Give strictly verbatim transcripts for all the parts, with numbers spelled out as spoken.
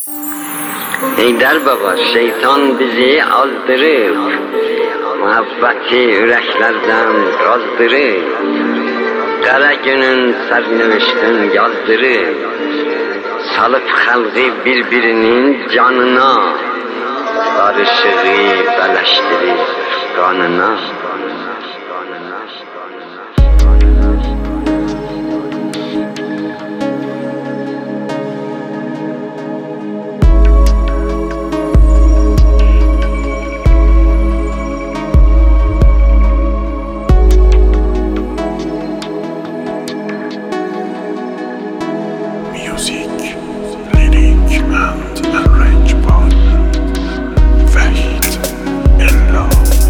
Heydər baba, şeytan bizi azdırıb, muhabbeti yüreklerden kazdırıb, qara günün sərnöviştin yazdırıb, salıp xalqı birbirinin canına, barışığı bələşdirib qanına. Music, lyric and arrangement, Vahid Ella.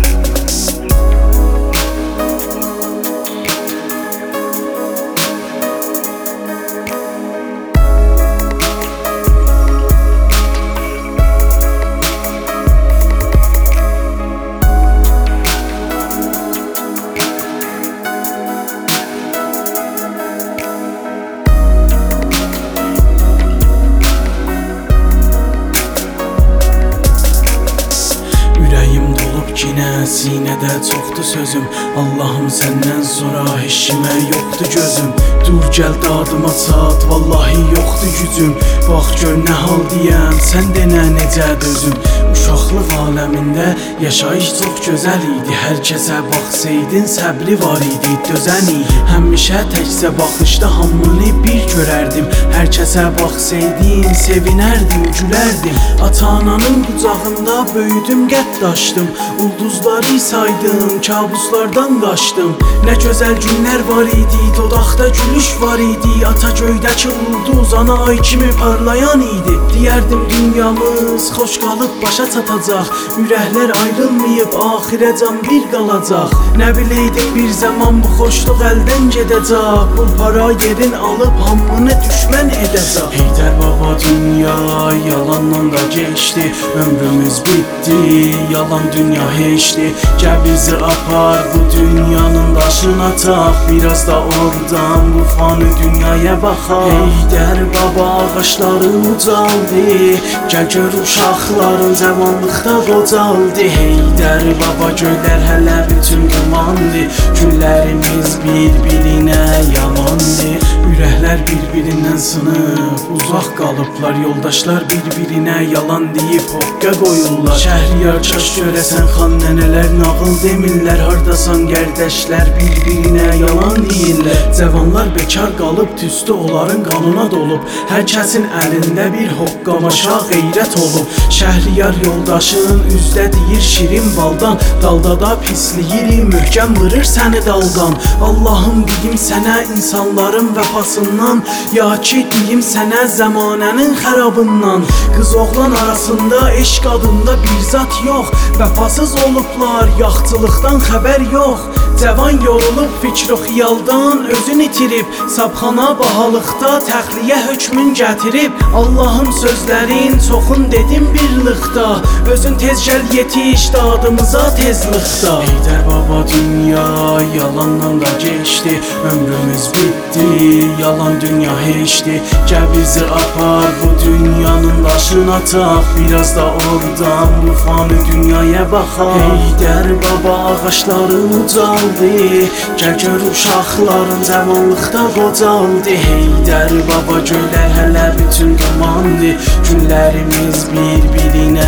Yine sinede çoxdu sözüm, Allahım səndən sonra eşimə yoxdu gözüm. Dur gəl dadıma çat, vallahi yoxdu gücüm. Bax gör nə hal deyəm, sən denə necə dözüm. Uşaqlıq aləmində yaşayış çox gözəl idi. Hər kəsə baxsaydın səbri var idi, dözən idi. Həmişə təkcə baxışda hamını bir görərdim. Hər kəsə baxsaydın sevinərdim, gülərdim. Ata-ananın qucağında böyüdüm, qəddaşdım. Ulduzları saydım, kabuslardan qaçdım. Nə gözəl günlər var idi, dodaqda gülüş var idi. Ata göydəki ulduz, ana ay kimi parlayan idi. Deyərdim dünyamız xoş qalıb başa çatacaq. Ürəklər ayrılmayıb, axirəcən bir qalacaq. Nə biləydim bir zaman bu xoşluq əldən gedəcək. Bu para yerin alıb hamını düşmən edəcək. Heydər baba, dünya yalandan da geçdi. Ömrümüz bitdi, yalan dünya heçdi. Gəl bizi apar bu dünyanın daşına tak. Biraz da oradan bu fani dünyaya baxaq. Heydər baba, ağaçları ucaldı. Gəl gör uşaqların cavanlıqda qocaldı. Heydər baba, göylər hələ bütün dumandı. Günlərimiz bir-birinə yamandı. Ürəklər bir-birindən sınıb, uzaq qalıblar. Yoldaşlar bir-birinə yalan deyib hoqqa qoyurlar. Şəhriyar kaş görəsən, xan nənələr nağıl demirlər. Hardasan qərdəşlər bir-birinə yalan deyirlər. Cavanlar bekar qalıb, tüstü onların qanına dolub. Hər kəsin əlində bir hoqqamaşa qeyrət olub. Şəhriyar yoldaşın üzdə deyir şirin baldan. Dalda da pisliyir, möhkəm vırır səni daldan. Allahım deyim sənə insanların vəfasından, ya ki deyim sənə zəmanənin xərabından. Qız oğlan arasında eşq adında bir zat yox. Vəfasız olublar, yaxçılıqdan xəbər yox. Cavan yorulub fikr-o xiyaldan özün itirib. Sabxana bahalıqda təxliyə hökmün gətirib. Allahım sözlərin çoxun dedim bir lıqda. Özün tez gəl yetiş dadımıza tezlıqda. Heydər baba, dünya yalandan da geçdi. Ömrümüz bitdi, yalan dünya heçdi. Gəl bizi apar bu dünyanın daşına tak. Biraz da oradan bu fani dünyaya baxaq. Heydər baba, ağaçları ucaldı. Gəl gör uşaqların cavanlıqda qocaldı. Heydər baba, göylər hələ bütün dumandı. Günlərimiz bir-birinə